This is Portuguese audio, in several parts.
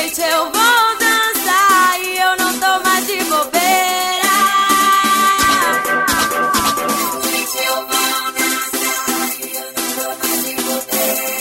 noite eu vou dançar e eu não tô mais de bobeira. À noite eu vou dançar e eu não tô mais de bobeira.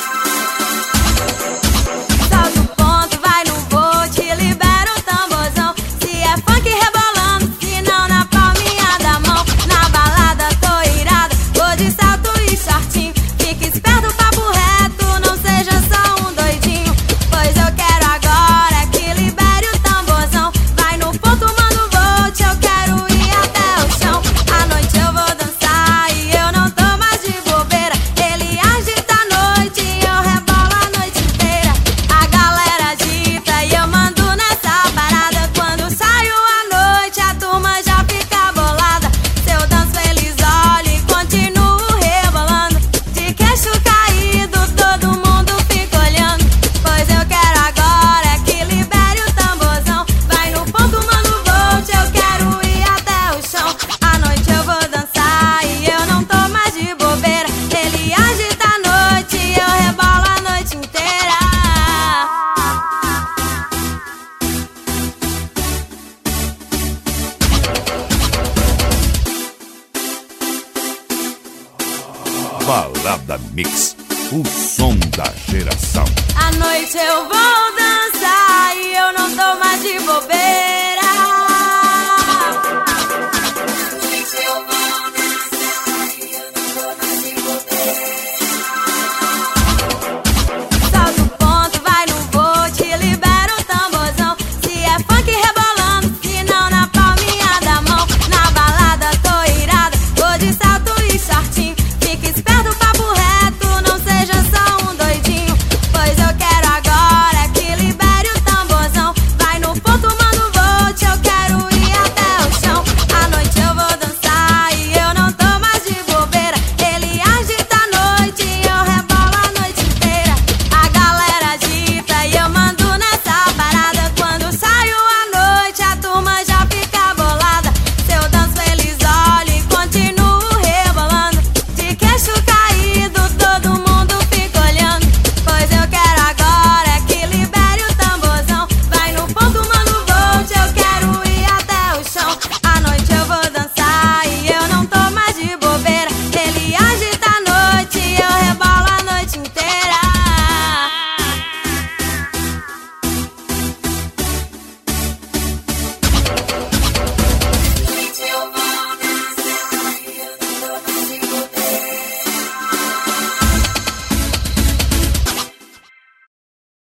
Solta o ponto, vai no voo, te libera o tamborzão. Se é funk rebolando, se não na palminha da mão. Na balada tô irada, vou de salto e shortinho. Fique esperto, papo reto, não seja só um doidinho. Pois eu quero agora que libere o tamborzão. Vai no ponto, manda o volt, eu quero ir até o chão. À noite eu vou dançar e eu não tô mais de bobeira. Ele agita a noite e eu rebolo a noite inteira. A galera agita e eu mando nessa parada. Quando saio à noite a turma já fica bolada. Se eu danço eles olham e continuo rebolando. De queixo caído todo mundo fica olhando. Pois eu quero agora que libere o tamborzão. Vai no ponto, manda o volt, eu quero ir até o chão. À noite eu vou dançar e eu não tô mais de bobeira. Ele agita a noite e eu rebolo a noite inteira. Balada Mix, o som da geração. À noite eu vou